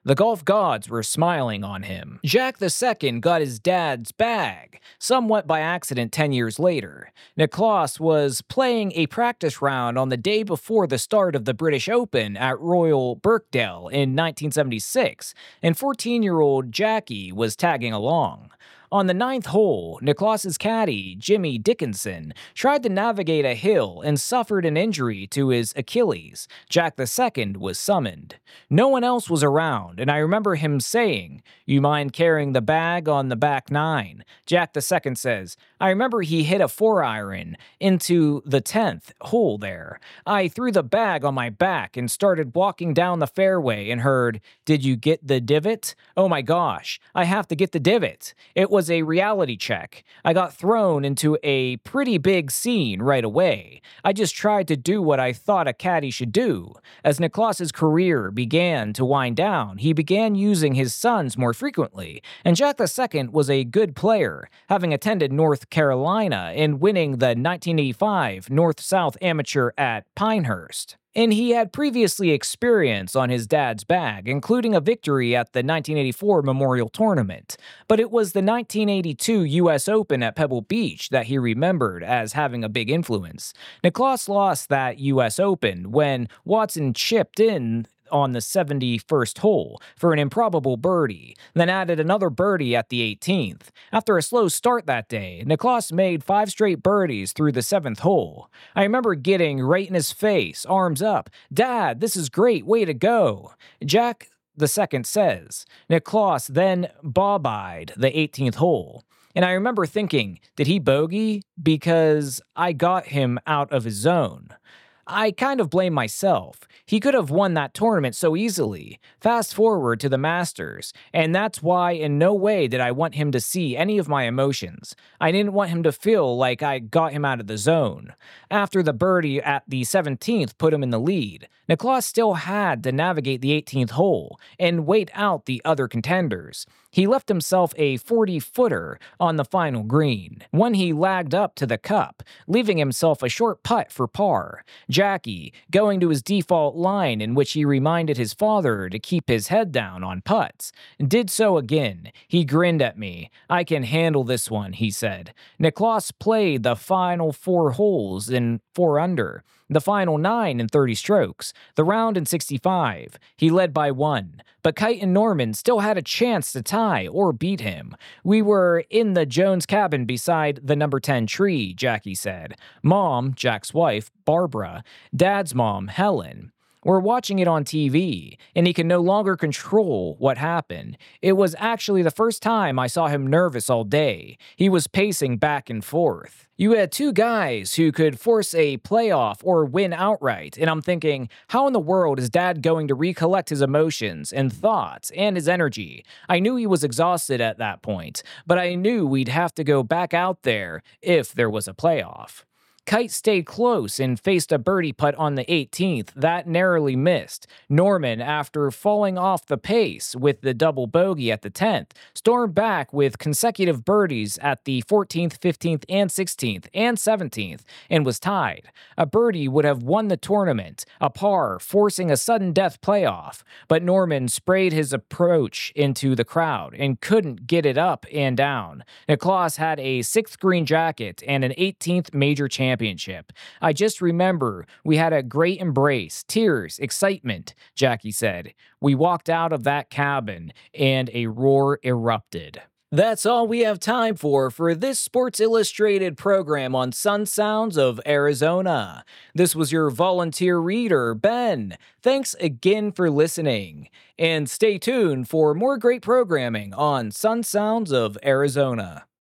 The golf gods were smiling on him. Jack the Second got his dad's bag, somewhat by accident ten years later. Nicklaus was playing a practice round on the day before the start of the British Open at Royal Birkdale in nineteen seventy-six, and fourteen-year-old Jackie was tagging along. On the ninth hole, Nicklaus's caddy, Jimmy Dickinson, tried to navigate a hill and suffered an injury to his Achilles. Jack the Second was summoned. No one else was around, and I remember him saying, "You mind carrying the bag on the back nine?" Jack the Second says, "I remember he hit a four-iron into the tenth hole there. I threw the bag on my back and started walking down the fairway and heard, 'Did you get the divot?' Oh my gosh, I have to get the divot. It was a reality check. I got thrown into a pretty big scene right away. I just tried to do what I thought a caddy should do." As Nicklaus's career began to wind down, he began using his sons more frequently, and Jack the Second was a good player, having attended North Carolina and winning the nineteen eighty-five North-South Amateur at Pinehurst. And he had previously experience on his dad's bag, including a victory at the nineteen eighty-four Memorial Tournament. But it was the nineteen eighty-two U S Open at Pebble Beach that he remembered as having a big influence. Nicklaus lost that U S Open when Watson chipped in on the seventy-first hole for an improbable birdie, then added another birdie at the eighteenth. After a slow start that day, Nicklaus made five straight birdies through the seventh hole. I remember getting right in his face, arms up, "Dad, this is great, way to go." Jack the Second says. Nicklaus then bob-eyed the eighteenth hole. And I remember thinking, did he bogey? Because I got him out of his zone. I kind of blame myself. He could have won that tournament so easily. Fast forward to the Masters, and that's why in no way did I want him to see any of my emotions. I didn't want him to feel like I got him out of the zone. After the birdie at the seventeenth put him in the lead, Nicklaus still had to navigate the eighteenth hole and wait out the other contenders. He left himself a forty-footer on the final green, one he lagged up to the cup, leaving himself a short putt for par. Jackie, going to his default line in which he reminded his father to keep his head down on putts, did so again. He grinned at me. "I can handle this one," he said. Nicklaus played the final four holes in four under, the final nine in thirty strokes, the round in sixty-five. He led by one, but Kite and Norman still had a chance to tie or beat him. "We were in the Jones cabin beside the number ten tree," Jackie said. Mom, Jack's wife, Barbara, Dad's mom, Helen, were watching it on T V, and he could no longer control what happened. It was actually the first time I saw him nervous all day. He was pacing back and forth. You had two guys who could force a playoff or win outright, and I'm thinking, how in the world is Dad going to recollect his emotions and thoughts and his energy? I knew he was exhausted at that point, but I knew we'd have to go back out there if there was a playoff. Kite stayed close and faced a birdie putt on the eighteenth that narrowly missed. Norman, after falling off the pace with the double bogey at the tenth, stormed back with consecutive birdies at the fourteenth, fifteenth, and sixteenth, and seventeenth, and was tied. A birdie would have won the tournament, a par forcing a sudden death playoff, but Norman sprayed his approach into the crowd and couldn't get it up and down. Nicklaus had a sixth green jacket and an eighteenth major championship. Championship. I just remember we had a great embrace, tears, excitement, Jackie said. We walked out of that cabin and a roar erupted. That's all we have time for for this Sports Illustrated program on Sun Sounds of Arizona. This was your volunteer reader, Ben. Thanks again for listening. And stay tuned for more great programming on Sun Sounds of Arizona.